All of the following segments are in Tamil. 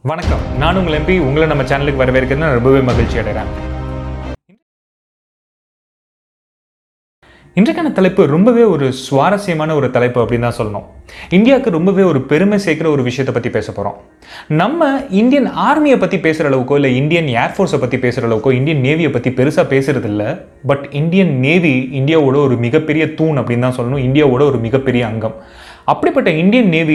வணக்கம், நான் உங்கள் எம்பி. உங்களை நம்ம சேனலுக்கு வரவேற்கிறது நான் ரொம்பவே மகிழ்ச்சி அடைகிறேன். இன்றைக்கான தலைப்பு ரொம்பவே ஒரு சுவாரஸ்யமான ஒரு தலைப்பு அப்படின்னு தான் சொல்லணும். இந்தியாவுக்கு ரொம்பவே ஒரு பெருமை சேர்க்கிற ஒரு விஷயத்தை பற்றி பேச போகிறோம். நம்ம இந்தியன் ஆர்மியை பற்றி பேசுகிற அளவுக்கோ இல்லை இந்தியன் ஏர்ஃபோர்ஸை பற்றி பேசுகிற அளவுக்கோ இந்தியன் நேவியை பற்றி பெருசாக பேசுறது இல்லை. பட் இந்தியன் நேவி இந்தியாவோட ஒரு மிகப்பெரிய தூண் அப்படின்னு தான் சொல்லணும். இந்தியாவோட ஒரு மிகப்பெரிய அங்கம். அப்படிப்பட்ட இந்தியன் நேவி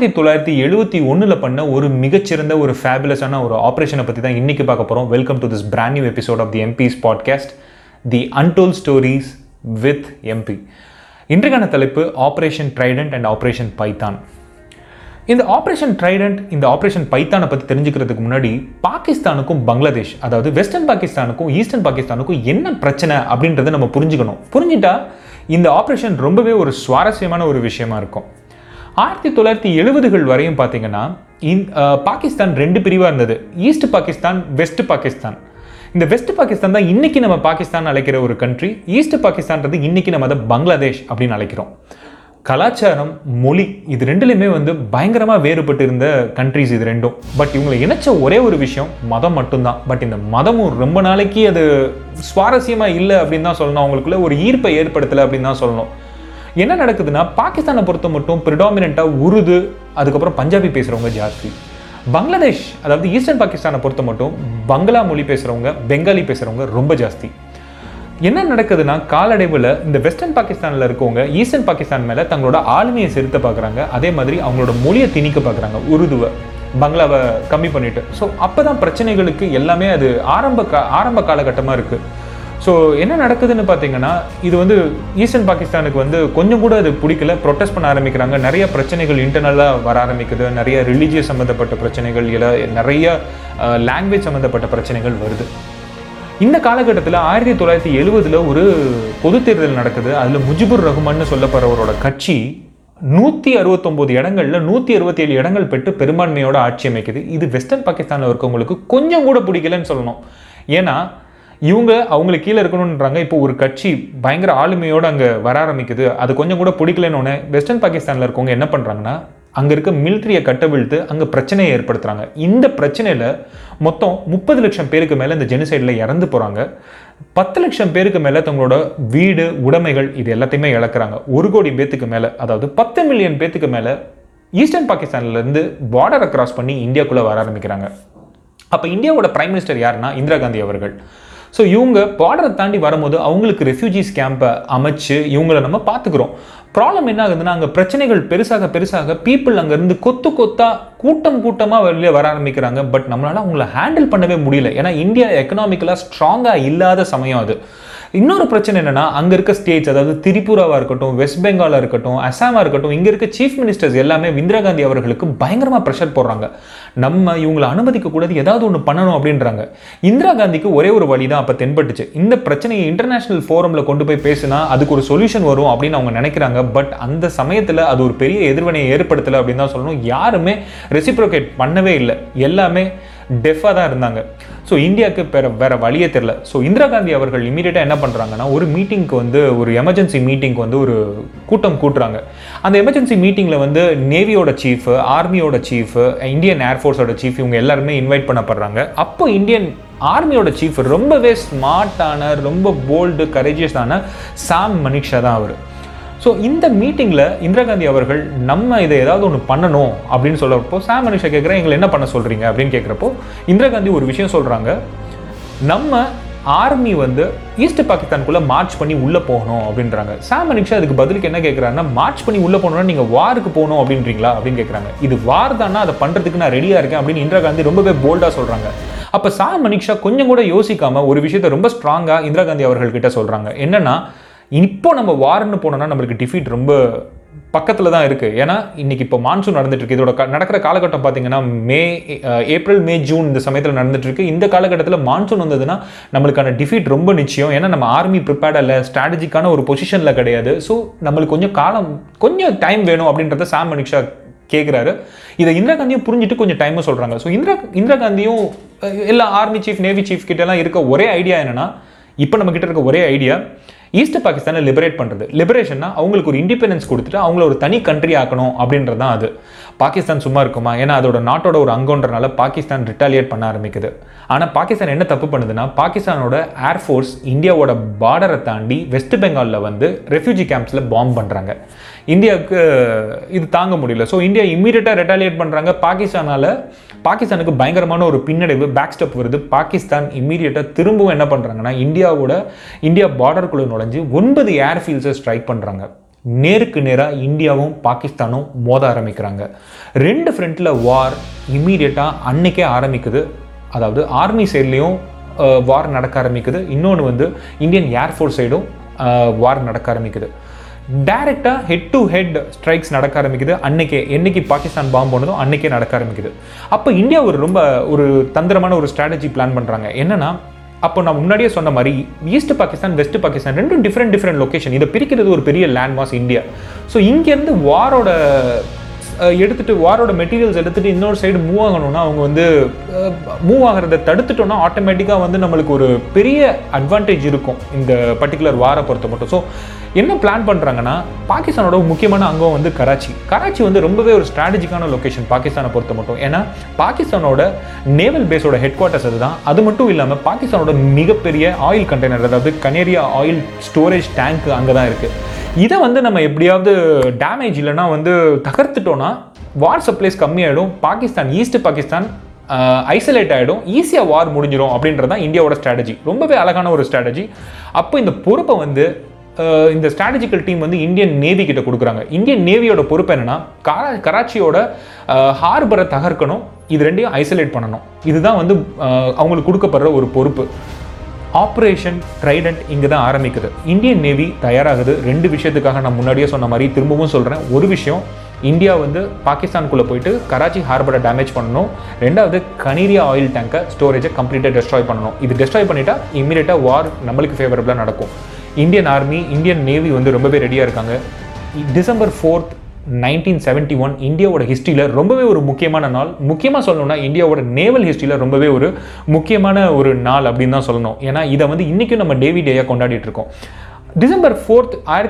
1971 பண்ண ஒரு மிகச்சிறந்த ஒரு ஃபேபுலஸான ஒரு ஆப்ரேஷனை பற்றி தான் இன்றைக்கி பார்க்க போகிறோம். Welcome to this brand new episode of the MP's podcast, the untold stories with MP. இன்றைக்கான தலைப்பு operation trident and operation python. இந்த ஆப்ரேஷன் ட்ரைடன்ட், இந்த ஆப்ரேஷன் பைத்தானை பற்றி தெரிஞ்சுக்கிறதுக்கு முன்னாடி பாகிஸ்தானுக்கும் பங்களாதேஷ், அதாவது வெஸ்டர்ன் பாகிஸ்தானுக்கும் ஈஸ்டர்ன் பாகிஸ்தானுக்கும் என்ன பிரச்சனை அப்படின்றத நம்ம புரிஞ்சுக்கணும். புரிஞ்சுட்டா இந்த ஆப்ரேஷன் ரொம்பவே ஒரு சுவாரஸ்யமான ஒரு விஷயமா இருக்கும். 1970கள் வரையும் பார்த்தீங்கன்னா பாகிஸ்தான் ரெண்டு பிரிவாக இருந்தது. East Pakistan, west Pakistan. இந்த வெஸ்ட் பாகிஸ்தான் தான் இன்னைக்கு நம்ம பாகிஸ்தான் அழைக்கிற ஒரு கண்ட்ரி. ஈஸ்ட் பாகிஸ்தான்றது இன்னைக்கு நம்ம அதை பங்களாதேஷ் அப்படின்னு அழைக்கிறோம். கலாச்சாரம், மொழி இது ரெண்டுலையுமே பயங்கரமாக வேறுபட்டு இருந்த கண்ட்ரிஸ் இது ரெண்டும். பட் இவங்களை இணைச்ச ஒரே ஒரு விஷயம் மதம் மட்டும்தான். பட் இந்த மதமும் ரொம்ப நாளைக்கு அது சுவாரஸ்யமாக இல்லை அப்படின்னு தான் சொல்லணும். அவங்களுக்குள்ள ஒரு ஈர்ப்பை ஏற்படுத்தலை அப்படின்னு தான் சொல்லணும். என்ன நடக்குதுன்னா, பாகிஸ்தானை பொறுத்த மட்டும் ப்ரிடாமினெண்ட்டாக உருது, அதுக்கப்புறம் பஞ்சாபி பேசுகிறவங்க ஜாஸ்தி. பங்களாதேஷ், அதாவது ஈஸ்டர்ன் பாகிஸ்தானை பொறுத்த மட்டும் பங்களா மொழி பேசுகிறவங்க, பெங்காலி பேசுகிறவங்க ரொம்ப ஜாஸ்தி. என்ன நடக்குதுன்னா, காலடைவில் இந்த வெஸ்டர்ன் பாகிஸ்தானில் இருக்கவங்க ஈஸ்டர்ன் பாகிஸ்தான் மேலே தங்களோட ஆளுமையை செலுத்த பார்க்குறாங்க. அதே மாதிரி அவங்களோட மொழியை திணிக்க பார்க்குறாங்க, உருதுவை, பங்களாவை கம்மி பண்ணிட்டு. ஸோ அப்போ தான் பிரச்சனைகளுக்கு எல்லாமே அது ஆரம்ப காலகட்டமாக இருக்குது. ஸோ என்ன நடக்குதுன்னு பார்த்தீங்கன்னா, இது ஈஸ்டர்ன் பாகிஸ்தானுக்கு கொஞ்சம் கூட அது பிடிக்கல. ப்ரொட்டஸ்ட் பண்ண ஆரம்பிக்கிறாங்க. நிறைய பிரச்சனைகள் இன்டர்னலாக வர ஆரம்பிக்குது. நிறைய ரிலீஜியஸ் சம்மந்தப்பட்ட பிரச்சனைகள், இல்லை நிறைய லாங்குவேஜ் சம்மந்தப்பட்ட பிரச்சனைகள் வருது. இந்த காலகட்டத்தில் 1970 ஒரு பொது தேர்தல் நடக்குது. அதில் முஜிபுர் ரஹ்மான்னு சொல்லப்படுறவரோட கட்சி 169 இடங்களில் 167 இடங்கள் பெற்று பெரும்பான்மையோட ஆட்சி அமைக்குது. இது வெஸ்டர்ன் பாகிஸ்தானில் இருக்கவங்களுக்கு கொஞ்சம் கூட பிடிக்கலன்னு சொல்லணும். ஏன்னா அவங்களுக்கு கீழே இருக்கணுன்றாங்க. இப்போ ஒரு கட்சி பயங்கர ஆளுமையோடு அங்கே வர ஆரம்பிக்குது. அது கொஞ்சம் கூட பிடிக்கலன்னு வெஸ்டர்ன் பாகிஸ்தானில் இருக்கவங்க என்ன பண்ணுறாங்கன்னா, அங்கே இருக்க மிலிட்ரியை கட்டவிழ்த்து அங்கே பிரச்சனையை ஏற்படுத்துகிறாங்க. இந்த பிரச்சனையில் மொத்தம் 30 லட்சம் பேருக்கு மேலே இந்த ஜெனிசைடில் இறந்து போகிறாங்க. 10 லட்சம் பேருக்கு மேலே தங்களோட வீடு, உடைமைகள் இது எல்லாத்தையுமே இழக்கிறாங்க. 1 கோடி பேத்துக்கு மேலே, அதாவது 10 மில்லியன் பேத்துக்கு மேலே ஈஸ்டர்ன் பாகிஸ்தான்லேருந்து பார்டரை கிராஸ் பண்ணி இந்தியாவுக்குள்ளே வர ஆரம்பிக்கிறாங்க. அப்போ இந்தியாவோட பிரைம் மினிஸ்டர் யாருன்னா இந்திரா காந்தி அவர்கள். ஸோ இவங்க பார்டரை தாண்டி வரும்போது அவங்களுக்கு ரெஃப்யூஜிஸ் கேம்பை அமைச்சு இவங்களை நம்ம பார்த்துக்கிறோம். ப்ராப்ளம் என்ன ஆகுதுன்னா, அங்கே பிரச்சனைகள் பெருசாக பீப்புள் அங்கேருந்து கூட்டமாக வெளியே வர ஆரம்பிக்கிறாங்க. பட் நம்மளால அவங்கள ஹேண்டில் பண்ணவே முடியல. ஏன்னா இந்தியா எக்கனாமிக்கலாக ஸ்ட்ராங்காக இல்லாத சமயம் அது. இன்னொரு பிரச்சனை என்னன்னா, அங்கே இருக்க ஸ்டேட்ஸ், அதாவது திரிபுராவாக இருக்கட்டும், வெஸ்ட் பெங்காலாக இருக்கட்டும், அசாமாக இருக்கட்டும், இங்கே இருக்க சீஃப் மினிஸ்டர்ஸ் எல்லாமே இந்திரா காந்தி அவர்களுக்கு பயங்கரமாக ப்ரெஷர் போடுறாங்க. நம்ம இவங்களை அனுமதிக்க கூடாது, ஏதாவது ஒன்று பண்ணணும் அப்படின்றாங்க. இந்திரா காந்திக்கு ஒரே ஒரு வழி தான் அப்போ தென்பட்டுச்சு. இந்த பிரச்சனையை இன்டர்நேஷனல் ஃபோரமில் கொண்டு போய் பேசினா அதுக்கு ஒரு சொல்யூஷன் வரும் அப்படின்னு அவங்க நினைக்கிறாங்க. பட் அந்த சமயத்தில் அது ஒரு பெரிய எதிர்வினையை ஏற்படுத்தலை அப்படின்னு தான் சொல்லணும். யாருமே ரெசிப்ரோகேட் பண்ணவே இல்லை. எல்லாமே டெஃபாக தான் இருந்தாங்க. ஸோ இந்தியாவுக்கு வேற வழியே தெரியல. ஸோ இந்திரா காந்தி அவர்கள் இமீடியட்டாக என்ன பண்ணுறாங்கன்னா, ஒரு மீட்டிங்க்கு ஒரு எமர்ஜென்சி மீட்டிங்க்கு ஒரு கூட்டம் கூட்டுறாங்க. அந்த எமர்ஜென்சி மீட்டிங்கில் நேவியோட சீஃப், ஆர்மியோட சீஃப், இந்தியன் ஏர்ஃபோர்ஸோட சீஃப் இவங்க எல்லாருமே இன்வைட் பண்ணப்படுறாங்க. அப்போ இந்தியன் ஆர்மியோட சீஃப் ரொம்பவே ஸ்மார்ட்டான, ரொம்ப போல்டு, கரேஜியஸான சாம் மனிக்ஷா தான் அவர். ஸோ இந்த மீட்டிங்கில் இந்திரா காந்தி அவர்கள் நம்ம இதை ஏதாவது ஒன்று பண்ணணும் அப்படின்னு சொல்கிறப்போ சாம் மனிஷா கேட்குறேன், எங்களை என்ன பண்ண சொல்கிறீங்க அப்படின்னு கேட்குறப்போ இந்திரா காந்தி ஒரு விஷயம் சொல்கிறாங்க, நம்ம ஆர்மி ஈஸ்ட் பாகிஸ்தானுக்குள்ளே மார்ச் பண்ணி உள்ளே போகணும் அப்படின்றாங்க. சாம் மனிஷா அதுக்கு பதிலுக்கு என்ன கேட்குறாங்கன்னா, மார்ச் பண்ணி உள்ளே போகணும்னா நீங்கள் வாருக்கு போகணும் அப்படின்றீங்களா அப்படின்னு கேட்குறாங்க. இது வார் தானா, அதை பண்ணுறதுக்கு நான் ரெடியாக இருக்கேன் அப்படின்னு இந்திரா காந்தி ரொம்பவே போல்டாக சொல்கிறாங்க. அப்போ சாம் மனிஷா கொஞ்சம் கூட யோசிக்காமல் ஒரு விஷயத்தை ரொம்ப ஸ்ட்ராங்காக இந்திரா காந்தி அவர்கள்கிட்ட சொல்கிறாங்க. என்னன்னா, இப்போ நம்ம வார்னு போனோம்னா நம்மளுக்கு டிஃபீட் ரொம்ப பக்கத்தில் தான் இருக்குது. ஏன்னா இன்றைக்கி இப்போ மான்சூன் நடந்துட்டுருக்கு. இதோட நடக்கிற காலகட்டம் பார்த்தீங்கன்னா ஏப்ரல், மே, ஜூன் இந்த சமயத்தில் நடந்துட்டுருக்கு. இந்த காலகட்டத்தில் மான்சூன் வந்ததுன்னா நம்மளுக்கான டிஃபீட் ரொம்ப நிச்சயம். ஏன்னா நம்ம ஆர்மி ப்ரிப்பேர்டாக இல்லை, ஸ்ட்ராட்டஜிக்கான ஒரு பொசிஷனில் கிடையாது. ஸோ நம்மளுக்கு கொஞ்சம் டைம் வேணும் அப்படின்றத சாம் மனிஷா கேட்குறாரு. இதை இந்திரா காந்தியும் புரிஞ்சுட்டு கொஞ்சம் டைமும் சொல்கிறாங்க. ஸோ இந்திரா காந்தியும் எல்லா ஆர்மி சீஃப், நேவி சீஃப் கிட்டலாம் இருக்க ஒரே ஐடியா என்னென்னா, இப்போ நம்ம கிட்ட இருக்க ஒரே ஐடியா ஈஸ்ட் பாகிஸ்தானை லிபரேட் பண்ணுறது. லிபரேஷன்னா அவங்களுக்கு ஒரு இண்டிபெண்டன்ஸ் கொடுத்துட்டு அவங்கள ஒரு தனி கண்ட்ரி ஆக்கணும் அப்படின்றது தான் அது. பாகிஸ்தான் சும்மா இருக்குமா? ஏன்னா அதோட நாட்டோட ஒரு அங்கன்றனால பாகிஸ்தான் ரிட்டாலியேட் பண்ண ஆரம்பிக்குது. ஆனால் பாகிஸ்தான் என்ன தப்பு பண்ணுதுன்னா, பாகிஸ்தானோட ஏர்ஃபோர்ஸ் இந்தியாவோட பார்டரை தாண்டி வெஸ்ட் பெங்காலில் வந்து ரெஃப்யூஜி கேம்ப்ஸில் பாம்பு பண்ணுறாங்க. இந்தியாவுக்கு இது தாங்க முடியல. ஸோ இந்தியா இம்மீடியட்டாக ரெட்டாலியேட் பண்ணுறாங்க. பாகிஸ்தானுக்கு பயங்கரமான ஒரு பின்னடைவு, பேக் ஸ்டெப் வருது. பாகிஸ்தான் இம்மீடியட்டாக திரும்பவும் என்ன பண்ணுறாங்கன்னா, இந்தியா பார்டருக்குள்ளே நுழைஞ்சு 9 ஏர்ஃபீல்ட்ஸை ஸ்ட்ரைக் பண்ணுறாங்க. நேருக்கு நேராக இந்தியாவும் பாகிஸ்தானும் மோத ஆரம்பிக்கிறாங்க. 2 ஃப்ரண்ட்டில் வார் இம்மீடியட்டாக அன்னைக்கே ஆரம்பிக்குது. அதாவது ஆர்மி சைட்லேயும் வார் நடக்க ஆரம்பிக்குது. இன்னொன்று வந்து இந்தியன் ஏர்ஃபோர்ஸ் சைடும் வார் நடக்க ஆரம்பிக்குது. டைரெக்டாக ஹெட் டு ஹெட் ஸ்ட்ரைக்ஸ் நடக்க ஆரம்பிக்குது. என்னைக்கு பாகிஸ்தான் பாம்பு போனதோ அன்னைக்கே நடக்க ஆரம்பிக்குது. அப்போ இந்தியா ஒரு தந்திரமான ஒரு ஸ்ட்ராட்டஜி பிளான் பண்ணுறாங்க. என்னன்னா, அப்போ நான் முன்னாடியே சொன்ன மாதிரி ஈஸ்ட் பாகிஸ்தான், வெஸ்ட் பாகிஸ்தான் ரெண்டும் டிஃப்ரெண்ட் லொக்கேஷன். இதை பிரிக்கிறது ஒரு பெரிய லேண்ட் மாஸ் இந்தியா. ஸோ இங்கேருந்து வாரோட மெட்டீரியல்ஸ் எடுத்துகிட்டு இன்னொரு சைடு மூவ் ஆகணும்னா, அவங்க வந்து மூவ் ஆகிறத தடுத்துட்டோம்னா ஆட்டோமேட்டிக்காக வந்து நம்மளுக்கு ஒரு பெரிய அட்வான்டேஜ் இருக்கும் இந்த பர்டிகுலர் வாரை பொறுத்த மட்டும். ஸோ என்ன பிளான் பண்ணுறாங்கன்னா, பாகிஸ்தானோட முக்கியமான அங்கம் வந்து கராச்சி வந்து ரொம்பவே ஒரு ஸ்ட்ராட்டஜிக்கான லொக்கேஷன் பாகிஸ்தானை பொறுத்த மட்டும். ஏன்னா பாகிஸ்தானோட நேவல் பேஸோட ஹெட் குவார்ட்டர்ஸ் அதுதான். அது மட்டும் இல்லாமல் பாகிஸ்தானோட மிகப்பெரிய ஆயில் கண்டெய்னர், அதாவது கனேரியா ஆயில் ஸ்டோரேஜ் டேங்க் அங்கே தான் இருக்குது. இதை வந்து நம்ம எப்படியாவது டேமேஜ் இல்லைன்னா வந்து தகர்த்துட்டோன்னா வார் சப்ளைஸ் கம்மியாயிடும், ஈஸ்ட் பாகிஸ்தான் ஐசோலேட் ஆகிடும், ஈஸியாக வார் முடிஞ்சிடும் அப்படின்றதான் இந்தியாவோட ஸ்ட்ராட்டஜி. ரொம்பவே அழகான ஒரு ஸ்ட்ராட்டஜி. அப்போ இந்த பொறுப்பை வந்து இந்த ஸ்ட்ராட்டஜிக்கல் டீம் வந்து இந்தியன் நேவி கிட்ட கொடுக்குறாங்க. இந்தியன் நேவியோட பொறுப்பு என்னன்னா, கராச்சியோட ஹார்பரை தகர்க்கணும், இது ரெண்டையும் ஐசோலேட் பண்ணணும். இதுதான் வந்து அவங்களுக்கு கொடுக்கப்படுற ஒரு பொறுப்பு. ஆப்ரேஷன் ட்ரைடன்ட் இங்கே தான் ஆரம்பிக்குது. இந்தியன் நேவி தயாராகுது 2 விஷயத்துக்காக. நான் முன்னாடியே சொன்ன மாதிரி திரும்பவும் சொல்கிறேன். ஒரு விஷயம், இந்தியா வந்து பாகிஸ்தானுக்குள்ளே போயிட்டு கராச்சி ஹார்பரை டேமேஜ் பண்ணணும். 2வது, கனேரியா ஆயில் டேங்கை ஸ்டோரேஜை கம்ப்ளீட்டாக டெஸ்ட்ராய் பண்ணணும். இது டெஸ்ட்ராய் பண்ணிட்டா இம்மீடியட்டாக வார் நம்மளுக்கு ஃபேவரபுளாக நடக்கும். இந்தியன் ஆர்மி, இந்தியன் நேவி வந்து ரொம்பவே ரெடியாக இருக்காங்க. December 4th, 1971 இந்தியாவோட ஹிஸ்ட்ரியில் ரொம்பவே ஒரு முக்கியமான நாள். முக்கியமாக சொல்லணும்னா இந்தியாவோட நேவல் ஹிஸ்ட்ரியில் ரொம்பவே ஒரு முக்கியமான ஒரு நாள் அப்படின்னு தான் சொல்லணும். ஏன்னா இதை வந்து இன்றைக்கும் நம்ம டேயாக கொண்டாடிட்டு இருக்கோம். December 4th,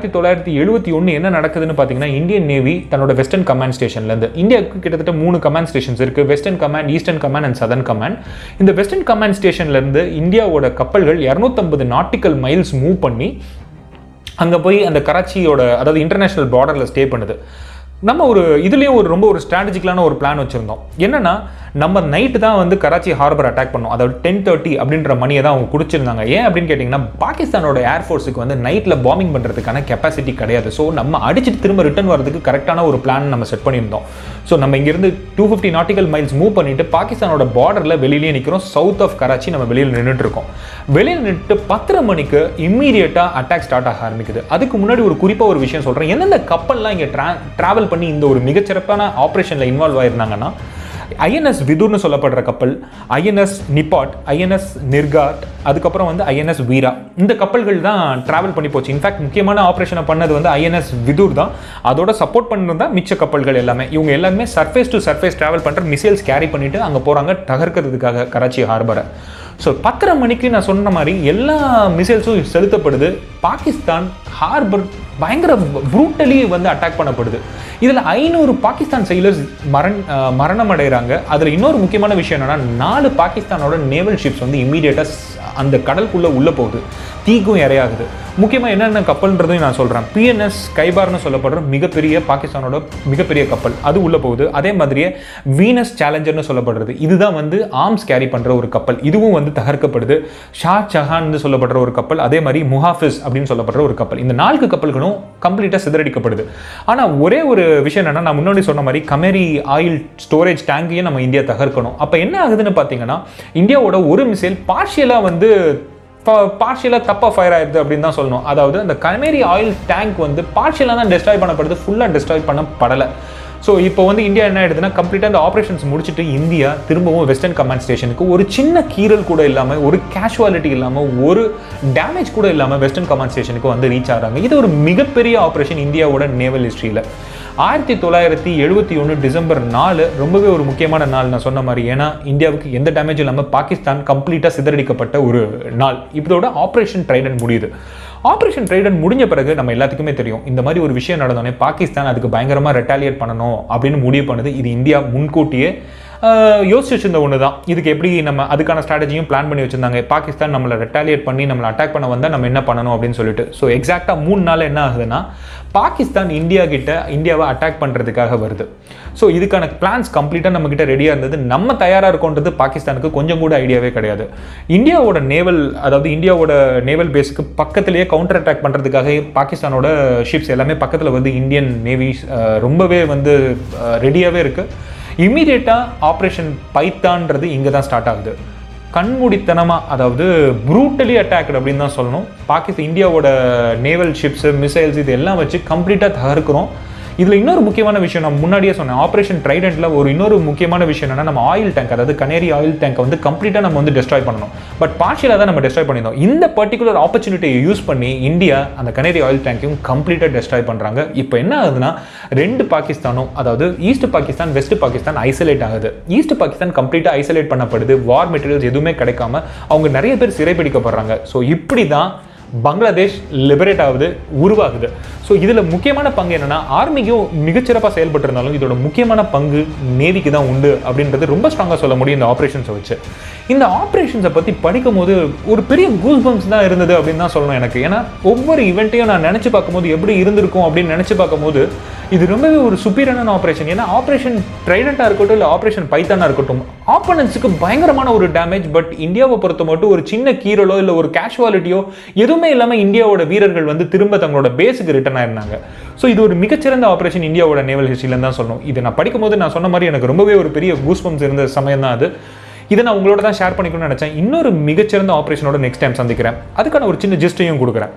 1971 என்ன நடக்குதுன்னு பார்த்தீங்கன்னா, இந்தியன் நேவி தன்னோட வெஸ்டர்ன் கமாண்ட் ஸ்டேஷன்லேருந்து, இந்தியாவுக்கு கிட்டத்தட்ட 3 கமாண்ட் ஸ்டேஷன்ஸ் இருக்குது. Western command, eastern command and southern command. இந்த வெஸ்டர்ன் கமாண்ட் ஸ்டேஷன்லேருந்து இந்தியாவோட கப்பல்கள் 250 நாட்டிக்கல் மைல்ஸ் மூவ் பண்ணி அங்கே போய் அந்த கராச்சியோட, அதாவது இன்டர்நேஷனல் பார்டரில் ஸ்டே பண்ணுது. நம்ம இதுலேயும் ரொம்ப ஒரு ஸ்ட்ராட்டஜிக்கலான ஒரு பிளான் வச்சுருந்தோம். என்னன்னா, நம்ம நைட்டு தான் வந்து கராச்சி ஹார்பர் அட்டாக் பண்ணோம். அதாவது 10:30 அப்படின்ற மணியை தான் அவங்க குடிச்சிருந்தாங்க. ஏன் அப்படின்னு கேட்டிங்கன்னா, பாகிஸ்தானோட ஏர்ஃபோர்ஸுக்கு வந்து நைட்டில் பாம்பிங் பண்ணுறதுக்கான கெப்பாசிட்டி கிடையாது. ஸோ நம்ம அடிச்சுட்டு திரும்ப ரிட்டர்ன் வரதுக்கு கரெக்டான ஒரு பிளான் நம்ம செட் பண்ணியிருந்தோம். ஸோ நம்ம இங்கேருந்து 250 நாட்டிக்கல் மைல்ஸ் மூவ் பண்ணிவிட்டு பாகிஸ்தானோட பார்டரில் வெளியிலேயே நிற்கிறோம். சவுத் ஆஃப் கராச்சி நம்ம வெளியில் நின்றுட்டு இருக்கோம். வெளியில் நின்றுட்டு 10:30 மணிக்கு இம்மீடியட்டாக அட்டாக் ஸ்டார்ட் ஆக ஆரம்பிக்குது. அதுக்கு முன்னாடி குறிப்பாக ஒரு விஷயம் சொல்கிறேன். எந்தெந்த கப்பல்லாம் இங்கே ட்ராவல் பண்ணி இந்த ஒரு மிகச்சிறப்பான ஆப்ரேஷனில் இன்வால்வ் ஆயிருந்தாங்கன்னா, INS விதுர்னு சொல்லப்படுற கப்பல், INS நிப்பாட், INS நிர்காட், அதுக்கப்புறம் வந்து INS வீரா. இந்த கப்பல்கள் தான் டிராவல் பண்ணி போச்சு. இன்ஃபேக்ட் முக்கியமான ஆப்ரேஷனை பண்ணது வந்து INS விதுர் தான். அதோட சப்போர்ட் பண்ணுறது தான் மிச்ச கப்பல்கள் எல்லாமே. இவங்க எல்லாருமே சர்ஃபேஸ் டு சர்ஃபேஸ் டிராவல் பண்ணுற மிசைல்ஸ் கேரி பண்ணிட்டு அங்கே போகிறாங்க தகர்க்கிறதுக்காக கராச்சி ஹார்பரை. ஸோ 10:30 மணிக்கு நான் சொன்ன மாதிரி எல்லா மிசைல்ஸும் செலுத்தப்படுது. பாகிஸ்தான் ஹார்பர் பயங்கர ப்ரூட்டலி வந்து அட்டாக் பண்ணப்படுது. இதில் 500 பாகிஸ்தான் செயிலர்ஸ் மரணம் அடைகிறாங்க. அதில் இன்னொரு முக்கியமான விஷயம் என்னன்னா, 4 பாகிஸ்தானோட நேவல் ஷிப்ஸ் வந்து இம்மீடியட்டாக அந்த கடலுக்குள்ளே உள்ளே போகுது, தீக்கும் இரையாகுது. முக்கியமாக என்னென்ன கப்பல்ன்றதையும் நான் சொல்கிறேன். PNS கைபார்னு சொல்லப்படுற பாகிஸ்தானோட மிகப்பெரிய கப்பல், அது உள்ளே போகுது. அதே மாதிரியே வீனஸ் சேலஞ்சர்னு சொல்லப்படுறது, இதுதான் வந்து ஆர்ம்ஸ் கேரி பண்ணுற ஒரு கப்பல், இதுவும் வந்து தகர்க்கப்படுது. ஷா ஜஹான்னு சொல்லப்படுற ஒரு கப்பல், அதே மாதிரி முஹாஃபிஸ் அப்படின்னு சொல்லப்படுற ஒரு கப்பல், இந்த 4 கப்பல்களும் கம்ப்ளீட்டாக சிதறடிக்கப்படுது. ஆனால் ஒரே ஒரு விஷயம் என்னென்னா, நான் முன்னாடி சொன்ன மாதிரி கமேரி ஆயில் ஸ்டோரேஜ் டேங்கையும் நம்ம இந்தியா தகர்க்கணும். அப்போ என்ன ஆகுதுன்னு பார்த்தீங்கன்னா, இந்தியாவோட ஒரு மிசைல் பார்ஷியலாக தப்பாக ஃபயர் ஆயிடுது அப்படின்னு தான் சொல்லணும். அதாவது அந்த கமேரி ஆயில் டேங்க் வந்து பார்ஷியலாக தான் டெஸ்ட்ராய் பண்ணப்படுது, ஃபுல்லாக டெஸ்ட்ராய் பண்ணப்படலை. ஸோ இப்போ வந்து இந்தியா என்ன ஆயிடுதுன்னா, கம்ப்ளீட்டாக அந்த ஆப்ரேஷன்ஸ் முடிச்சுட்டு இந்தியா திரும்பவும் வெஸ்டர்ன் கமாண்ட் ஸ்டேஷனுக்கு ஒரு சின்ன கீரல் கூட இல்லாமல், ஒரு கேஷுவாலிட்டி இல்லாமல், ஒரு டேமேஜ் கூட இல்லாமல் வெஸ்டர்ன் கமாண்ட் ஸ்டேஷனுக்கு வந்து ரீச் ஆகிறாங்க. இது ஒரு மிகப்பெரிய ஆப்ரேஷன் இந்தியாவோட நேவல் ஹிஸ்ட்ரியில். 1971 டிசம்பர் 4 ரொம்பவே ஒரு முக்கியமான நாள் நான் சொன்ன மாதிரி. ஏன்னா இந்தியாவுக்கு எந்த டேமேஜ் இல்லாமல் பாகிஸ்தான் கம்ப்ளீட்டாக சிதறடிக்கப்பட்ட ஒரு நாள். இதோட ஆப்ரேஷன் ட்ரைடன்ட் முடியுது. ஆப்ரேஷன் ட்ரைடன்ட் முடிஞ்ச பிறகு நம்ம எல்லாத்துக்குமே தெரியும், இந்த மாதிரி ஒரு விஷயம் நடந்தோடனே பாகிஸ்தான் அதுக்கு பயங்கரமாக ரெட்டாலியேட் பண்ணணும் அப்படின்னு முடிவு பண்ணுது. இது இந்தியா முன்கூட்டியே யோசிச்சு வச்சிருந்த ஒன்று தான். இதுக்கு எப்படி நம்ம அதுக்கான ஸ்ட்ராட்டஜியும் பிளான் பண்ணி வச்சிருந்தாங்க. பாகிஸ்தான் நம்மளை ரெட்டாலியேட் பண்ணி நம்மளை அட்டாக் பண்ண வந்தால் நம்ம என்ன பண்ணணும் அப்படின்னு சொல்லிட்டு. ஸோ எக்ஸாக்டாக 3 நாள் என்ன ஆகுதுன்னா, பாகிஸ்தான் இந்தியாவை அட்டாக் பண்ணுறதுக்காக வருது. ஸோ இதுக்கான பிளான்ஸ் கம்ப்ளீட்டாக நம்மக்கிட்ட ரெடியாக இருந்தது. நம்ம தயாராக இருக்கோன்றது பாகிஸ்தானுக்கு கொஞ்சம் கூட ஐடியாவே கிடையாது. இந்தியாவோட நேவல் பேஸுக்கு பக்கத்துலேயே கவுண்டர் அட்டாக் பண்ணுறதுக்காக பாகிஸ்தானோட ஷிப்ஸ் எல்லாமே பக்கத்தில் வந்து இந்தியன் நேவி ரொம்பவே வந்து ரெடியாகவே இருக்குது. இமீடியட்டாக ஆப்ரேஷன் பைத்தான்றது இங்கே தான் ஸ்டார்ட் ஆகுது. கண்மூடித்தனமாக, அதாவது ப்ரூட்டலி அட்டாக்டு அப்படின்னு தான் சொல்லணும். இந்தியாவோட நேவல் ஷிப்ஸு, மிசைல்ஸ் இது எல்லாம் வச்சு கம்ப்ளீட்டாக தகர்க்கிறோம். இதில் இன்னொரு முக்கியமான விஷயம் நான் முன்னாடியே சொன்னேன், ஆப்ரேஷன் ட்ரைடன்ட்டில் இன்னொரு முக்கியமான விஷயம் என்னன்னா, நம்ம ஆயில் டேங்க், அதாவது கனேரி ஆயில் டேங்கை வந்து கம்ப்ளீட்டாக நம்ம வந்து டெஸ்ட்ராய் பண்ணணும். பட் பார்ஷியலாக தான் நம்ம டெஸ்ட்ராய் பண்ணியிருந்தோம். இந்த பர்டிகுலர் ஆப்பர்ச்சுனிட்டியை யூஸ் பண்ணி இந்தியா அந்த கனேரி ஆயில் டேங்கையும் கம்ப்ளீட்டாக டெஸ்ட்ராய் பண்ணுறாங்க. இப்போ என்ன ஆகுதுன்னா, 2 பாகிஸ்தானும், அதாவது east Pakistan, west Pakistan isolate ஆகுது. ஈஸ்ட் பாகிஸ்தான் கம்ப்ளீட்டாக ஐசோலேட் பண்ணப்படுது. வார் மெட்டீரியல்ஸ் எதுவுமே கிடைக்காம அவங்க நிறைய பேர் சிறைப்பிடிக்கப்படுறாங்க. ஸோ இப்படி தான் பங்களாதேஷ் லிபரேட் ஆகுது, உருவாகுது. ஸோ இதில் முக்கியமான பங்கு என்னன்னா, ஆர்மிக்கும் மிகச்சிறப்பாக செயல்பட்டு இருந்தாலும் இதோட முக்கியமான பங்கு நேவிக்கு தான் உண்டு அப்படின்றது ரொம்ப ஸ்ட்ராங்காக சொல்ல முடியும் இந்த ஆப்ரேஷன்ஸை வச்சு. இந்த ஆப்ரேஷன்ஸை பற்றி படிக்கும் போது ஒரு பெரிய கூஸ் பம்ப்ஸ் தான் இருந்தது அப்படின்னு தான் சொல்லணும் எனக்கு. ஏன்னா ஒவ்வொரு ஈவெண்ட்டையும் நான் நினச்சி பார்க்கும்போது எப்படி இருந்திருக்கும் அப்படின்னு நினச்சி பார்க்கும்போது இது ரொம்பவே ஒரு சுப்பீரியரான ஆப்ரேஷன். ஏன்னா ஆப்ரேஷன் ட்ரைடண்ட்டாக இருக்கட்டும் இல்லை ஆப்ரேஷன் பைத்தானாக இருக்கட்டும், ஆப்போனன்ட்ஸுக்கு பயங்கரமான ஒரு டேமேஜ். பட் இந்தியாவை பொறுத்த மட்டும் ஒரு சின்ன கீரலோ இல்லை ஒரு கேஷுவாலிட்டியோ எதுவுமே இல்லாமல் இந்தியாவோட வீரர்கள் வந்து திரும்ப தங்களோட பேஸுக்கு ரிட்டர்ன் ஆயிருந்தாங்க. ஸோ இது ஒரு மிகச்சிறந்த ஆப்ரேஷன் இந்தியாவோட நேவல் ஹிஸ்ட்ரியில தான் சொல்லணும். இதை நான் படிக்கும்போது நான் சொன்ன மாதிரி எனக்கு ரொம்பவே ஒரு பெரிய கூஸ் பம்ப்ஸ் இருந்த சமயம் தான் அது. இதை நான் உங்களோட தான் ஷேர் பண்ணிக்கணும்னு நினச்சேன். இன்னொரு மிகச்சிறந்த ஆப்ரேஷனோட நெக்ஸ்ட் டைம் சந்திக்கிறேன். அதுக்கான ஒரு சின்ன ஜிஸ்டையும் கொடுக்குறேன்.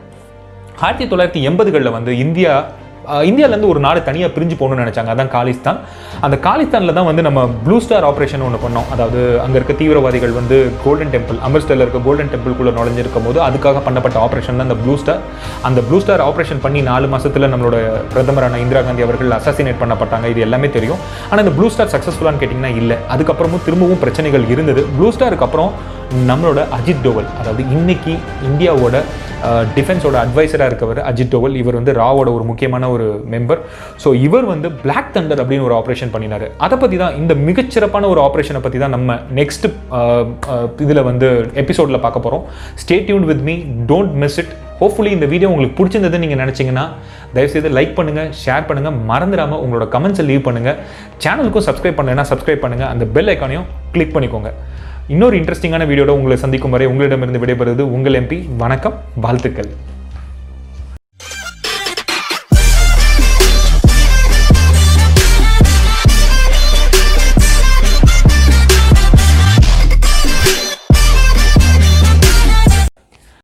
1980களில் வந்து இந்தியாவிலேருந்து ஒரு நாடு தனியாக பிரிஞ்சு போகணும்னு நினச்சாங்க. அதான் காலிஸ்தான். அந்த காலிஸ்தானில் தான் வந்து நம்ம ப்ளூ ஸ்டார் ஆப்ரேஷன் ஒன்று பண்ணோம். அதாவது அங்கே இருக்க தீவிரவாதிகள் வந்து கோல்டன் டெம்பிள், அமிர்தசரில் இருக்க கோல்டன் டெம்பிள்குள்ளே நுழைஞ்சிருக்கும் போது அதுக்காக பண்ணப்பட்ட ஆப்ரேஷன் தான் அந்த ப்ளூ ஸ்டார். அந்த ப்ளூ ஸ்டார் ஆப்ரேஷன் பண்ணி 4 மாதத்தில் நம்மளோட பிரதமரான இந்திரா காந்தி அவர்கள் அசாசினேட் பண்ணப்பட்டாங்க. இது எல்லாமே தெரியும். ஆனால் இந்த ப்ளூ ஸ்டார் சக்ஸஸ்ஃபுல்லான்னு கேட்டிங்கன்னா இல்லை. அதுக்கப்புறமும் திரும்பவும் பிரச்சனைகள் இருந்தது. ப்ளூ ஸ்டாருக்கு அப்புறம் நம்மளோட அஜித் டோவல், அதாவது இன்னைக்கு இந்தியாவோட டிஃபென்ஸோட அட்வைசராக இருக்கவர் அஜித் டோவல், இவர் வந்து ராவோட ஒரு முக்கியமான ஒரு மெம்பர். ஸோ இவர் வந்து பிளாக் தண்டர் அப்படின்னு ஒரு ஆப்ரேஷன் பண்ணினார். அதை பற்றி தான், இந்த மிகச்சிறப்பான ஒரு ஆப்ரேஷனை பற்றி தான் நம்ம நெக்ஸ்ட் இதில் வந்து எபிசோடில் பார்க்க போகிறோம். Stay tuned with me, don't miss it. Hopefully இந்த வீடியோ உங்களுக்கு பிடிச்சிருந்ததுன்னு நீங்கள் நினச்சிங்கன்னா தயவுசெய்து லைக் பண்ணுங்கள், ஷேர் பண்ணுங்கள், மறந்துடாமல் உங்களோட கமெண்ட்ஸை லீவ் பண்ணுங்கள். சேனலுக்கும் சப்ஸ்கிரைப் பண்ணலைன்னா சப்ஸ்கிரைப் பண்ணுங்கள், அந்த பெல் ஐக்கானையும் கிளிக் பண்ணிக்கோங்க. இன்னொரு இன்ட்ரெஸ்டிங்கான வீடியோட உங்களை சந்திக்கும் வரை உங்களிடமிருந்து விடைபெறுவது உங்கள் எம்பி. வணக்கம், வாழ்த்துக்கள்.